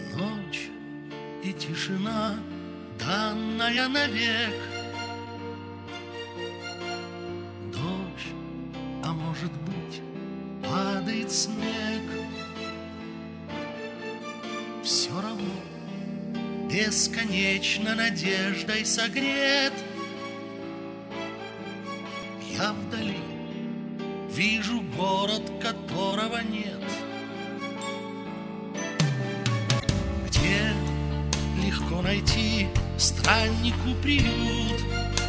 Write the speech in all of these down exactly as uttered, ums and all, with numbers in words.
Ночь и тишина, данная навек. Дождь, а может быть, падает снег. Все равно бесконечно надеждой согрет. Я вдали вижу город, которого нет, где легко найти страннику приют,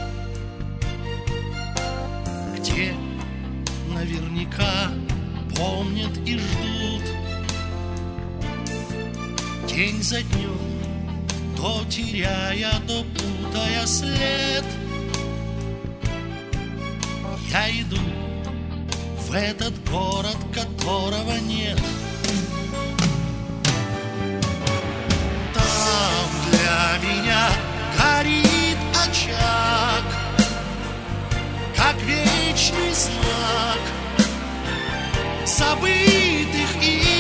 где наверняка помнят и ждут. День за днем, то теряя, то путая след, я иду в этот город, которого нет. Там для меня горит очаг, как вечный знак забытых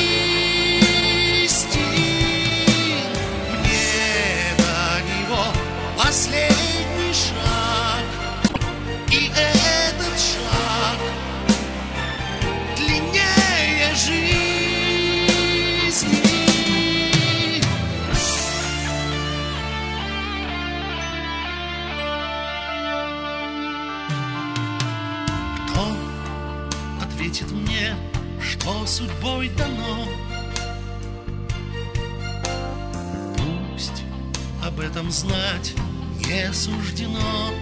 истин. Мне до него последний шаг, и этот шаг длиннее жизни. Кто ответит мне, что судьбой дано? Пусть об этом знать не суждено.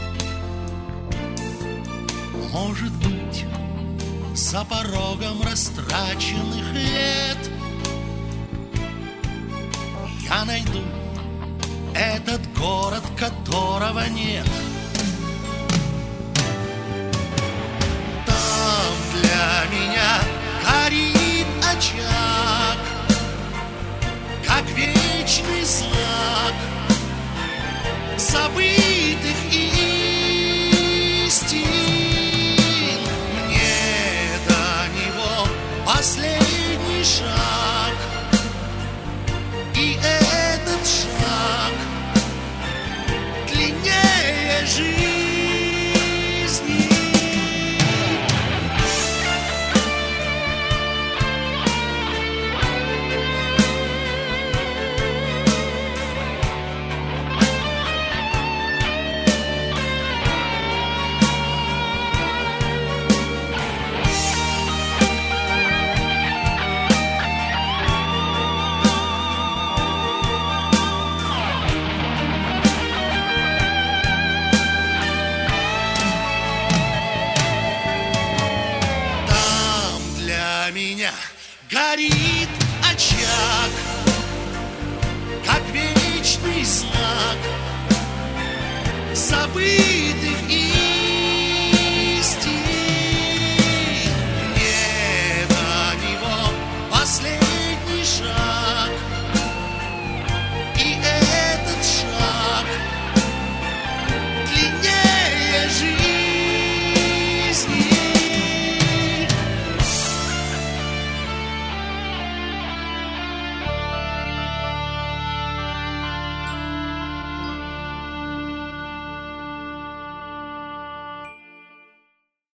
Может быть, за порогом растраченных лет я найду этот город, которого нет. Там для меня горит очаг,